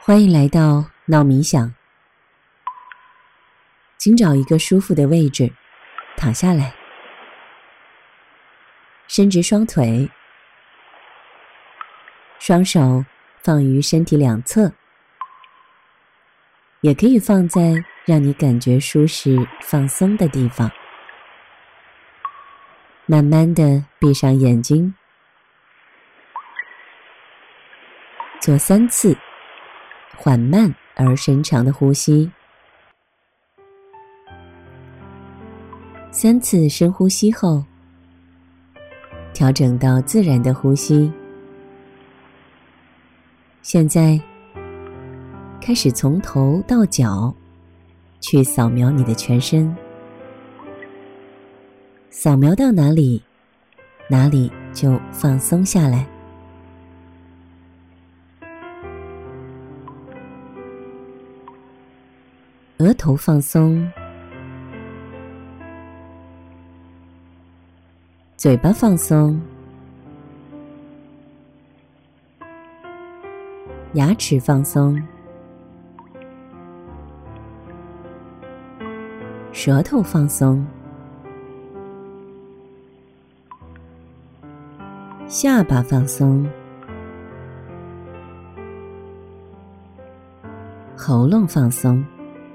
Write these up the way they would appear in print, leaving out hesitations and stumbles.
欢迎来到闹冥想，请找一个舒服的位置躺下来，伸直双腿，双手放于身体两侧，也可以放在让你感觉舒适放松的地方。慢慢地闭上眼睛，做3次缓慢而深长的呼吸。3次深呼吸后，调整到自然的呼吸。现在开始从头到脚去扫描你的全身，扫描到哪里，哪里就放松下来。额头放松，嘴巴放松，牙齿放松，舌头放松，下巴放松，喉咙放松。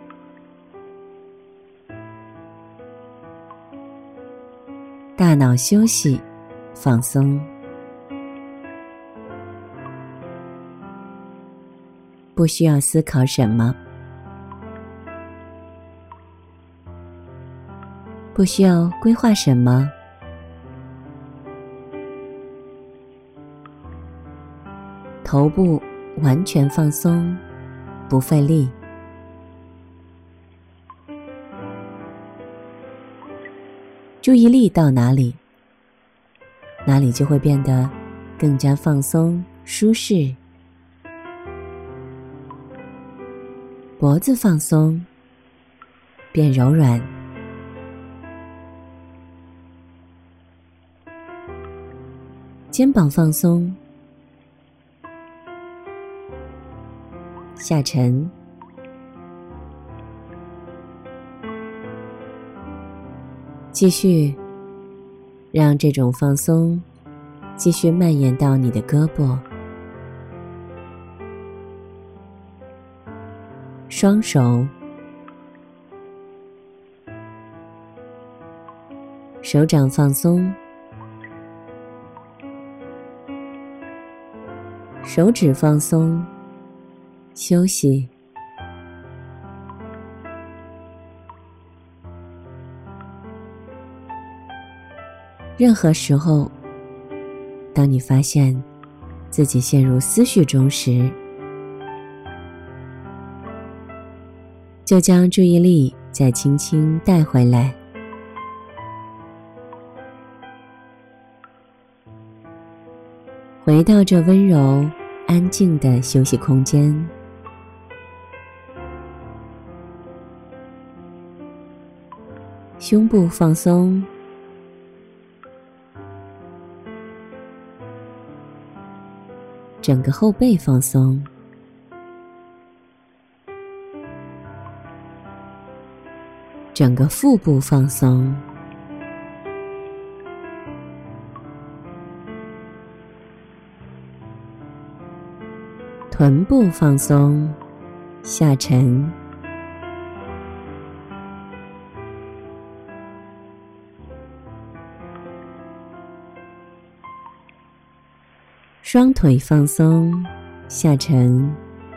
大脑休息，放松，不需要思考什么，不需要规划什么，头部完全放松，不费力。注意力到哪里，哪里就会变得更加放松、舒适。脖子放松，变柔软。肩膀放松，下沉。继续让这种放松继续蔓延到你的胳膊、双手、手掌放松，手指放松，休息。任何时候，当你发现自己陷入思绪中时，就将注意力再轻轻带回来，回到这温柔安静的休息空间。胸部放松，整个后背放松，整个腹部放松，臀部放松，下沉，双腿放松，下沉，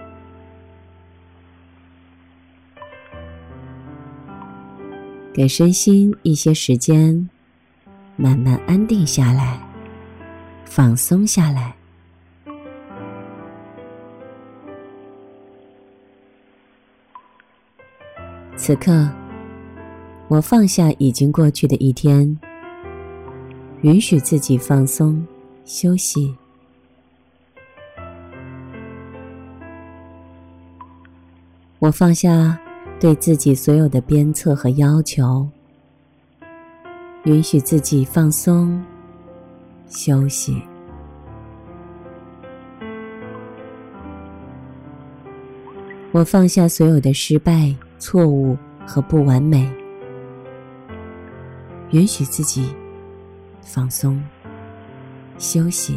给身心一些时间，慢慢安定下来，放松下来。此刻，我放下已经过去的一天，允许自己放松、休息。我放下对自己所有的鞭策和要求，允许自己放松、休息。 我放下所有的失败、错误和不完美，允许自己放松、休息。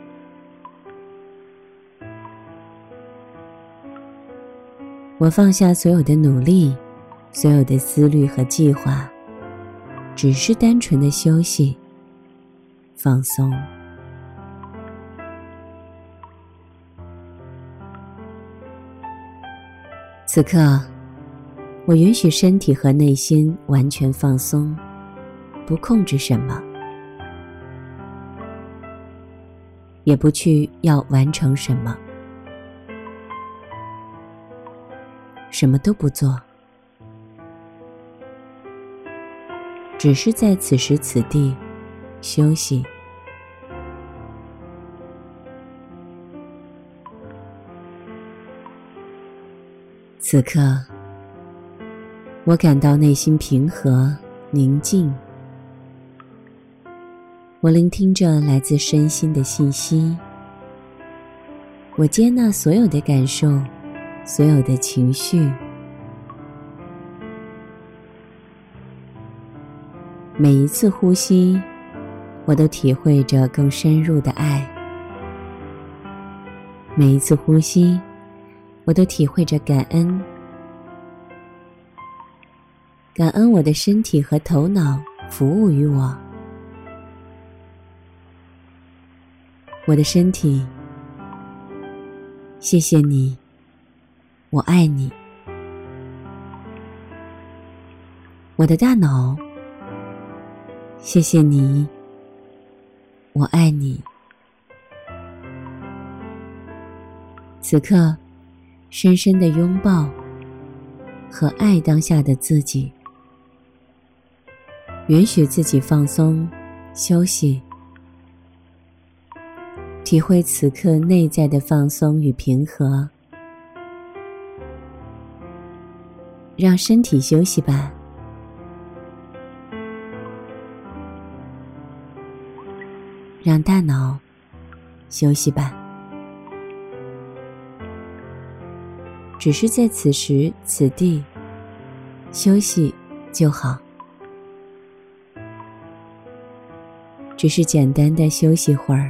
我放下所有的努力，所有的思虑和计划，只是单纯的休息、放松。此刻，我允许身体和内心完全放松，不控制什么，也不去要完成什么，什么都不做，只是在此时此地休息。此刻，我感到内心平和、宁静。我聆听着来自身心的信息，我接纳所有的感受，所有的情绪。每一次呼吸，我都体会着更深入的爱。每一次呼吸，我都体会着感恩，感恩我的身体和头脑服务于我。我的身体，谢谢你，我爱你。我的大脑，谢谢你，我爱你。此刻，深深的拥抱和爱当下的自己，允许自己放松、休息，体会此刻内在的放松与平和。让身体休息吧，让大脑休息吧。只是在此时此地休息就好，只是简单的休息会儿。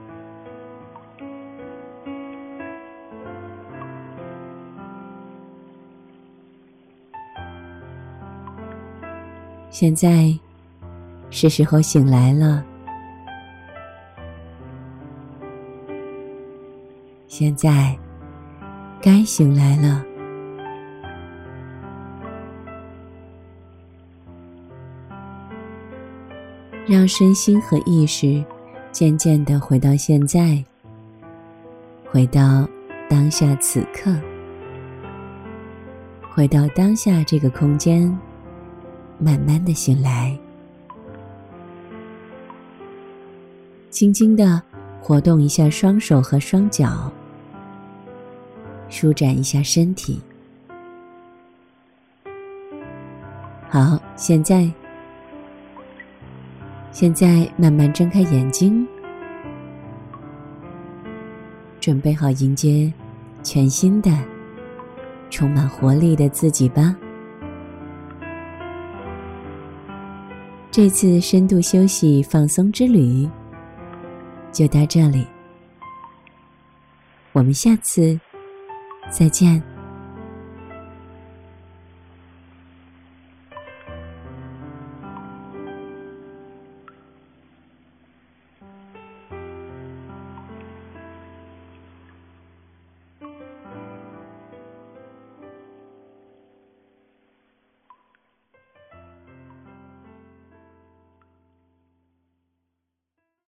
现在是时候醒来了，现在该醒来了。让身心和意识渐渐地回到现在，回到当下此刻，回到当下这个空间，慢慢地醒来。轻轻地活动一下双手和双脚，舒展一下身体。好，现在慢慢睁开眼睛，准备好迎接全新的、充满活力的自己吧。这次深度休息放松之旅就到这里，我们下次再见。